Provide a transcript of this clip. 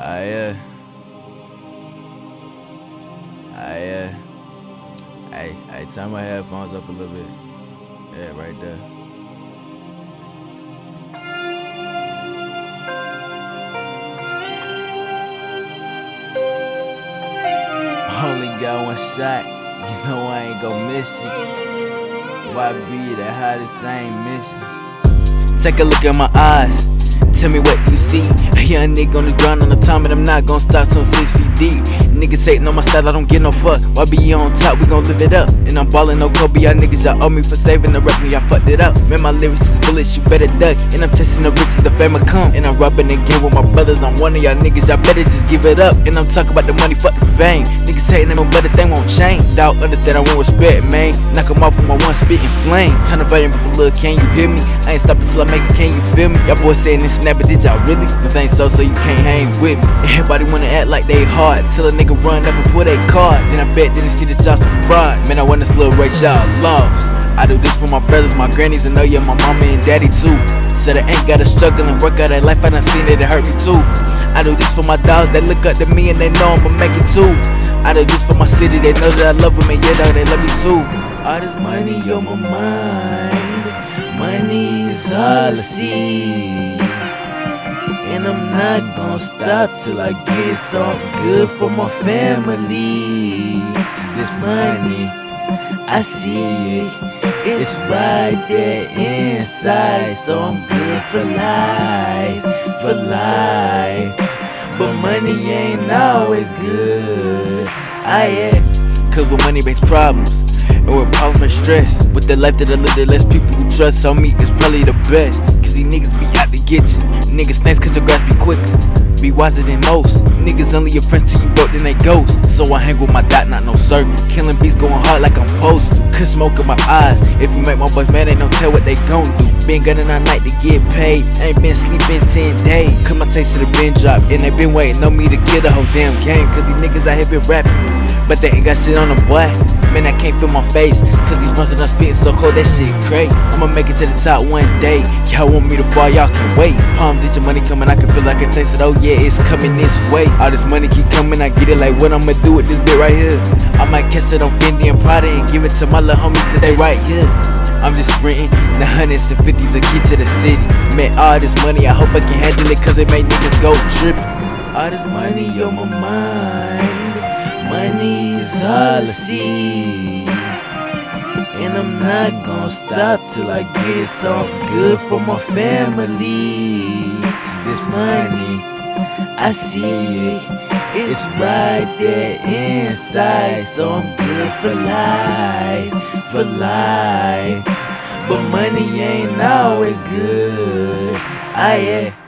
I Hey, turn my headphones up a little bit. Yeah, right there. Only got one shot, you know I ain't gon' miss it. Why be the hottest, I ain't miss you. Take a look at my eyes, tell me what you see. A young nigga on the ground on the time, and I'm not gon' stop till 6 feet deep. Niggas hatin' on my style, I don't give no fuck. Why be on top, we gon' live it up. And I'm ballin' no Kobe, y'all niggas, y'all owe me for saving the rep, me, I fucked it up. Man, my lyrics is bullets, you better duck. And I'm testing the riches, the fame will come. And I'm rubbing again with my brothers, I'm one of y'all niggas, y'all better just give it up. And I'm talking about the money, fuck the fame. Niggas hatin' on better, they won't change. Dog, understand I want respect, man. Knock 'em off with my one spittin' flame. Turn the volume up a little, can you hear me? I ain't stopping till I make it, can you feel me? Y'all boys saying this snap, but did y'all really? But ain't so you can't hang with me. Everybody wanna act like they hard, till a nigga run up and pull they card. Then I bet they see that y'all some fraud. Man, I won this little race, y'all lost. I do this for my brothers, my grannies, and know yeah, my mama and daddy too. Said I ain't gotta struggle and work out that life, I done seen it hurt me too. I do this for my dogs that look up to me and they know I'ma make it too. I do this for my city, they know that I love them and yeah, though they love me too. All this money on my mind, money is all I see. And I'm not gon' stop till I get it something good for my family. This money, I see it, it's right there inside. So I'm good for life, for life. But money ain't always good. Cause with money makes problems, and with problems make stress. With the life that I live, the less people who trust on me is probably the best. Cause these niggas be out to get you. Niggas thanks cause your grass be quicker, be wiser than most. Niggas only your friends till you broke, then they ghost. So I hang with my dot, not no circle. Killing beats going hard like I'm supposed to. Cause smoke in my eyes, if you make my boys mad, ain't no tell what they gon' do. Been gunning all night to get paid, ain't been sleeping 10 days. Cause my taste should've been dropped, and they been waiting on me to kill the whole damn game. Cause these niggas out here been rapping, but they ain't got shit on them, boy. Man, I can't feel my face, cause these runs that I'm spitting so cold, that shit great. I'ma make it to the top one day. Y'all want me to fall, y'all can wait. Palms, get your money coming, I can feel like I taste it. Oh yeah, it's coming this way. All this money keep coming, I get it like what I'ma do with this bit right here. I might catch it on Fendi and Prada and give it to my little homies cause they right here. I'm just sprinting, the hundreds and fifties a key to the city. Man, all this money, I hope I can handle it cause it make niggas go trippin'. All this money on my mind, money is all I see. And I'm not gon' stop till I get it something good for my family. This money, I see it, it's right there inside. So I'm good for life, for life. But money ain't always good.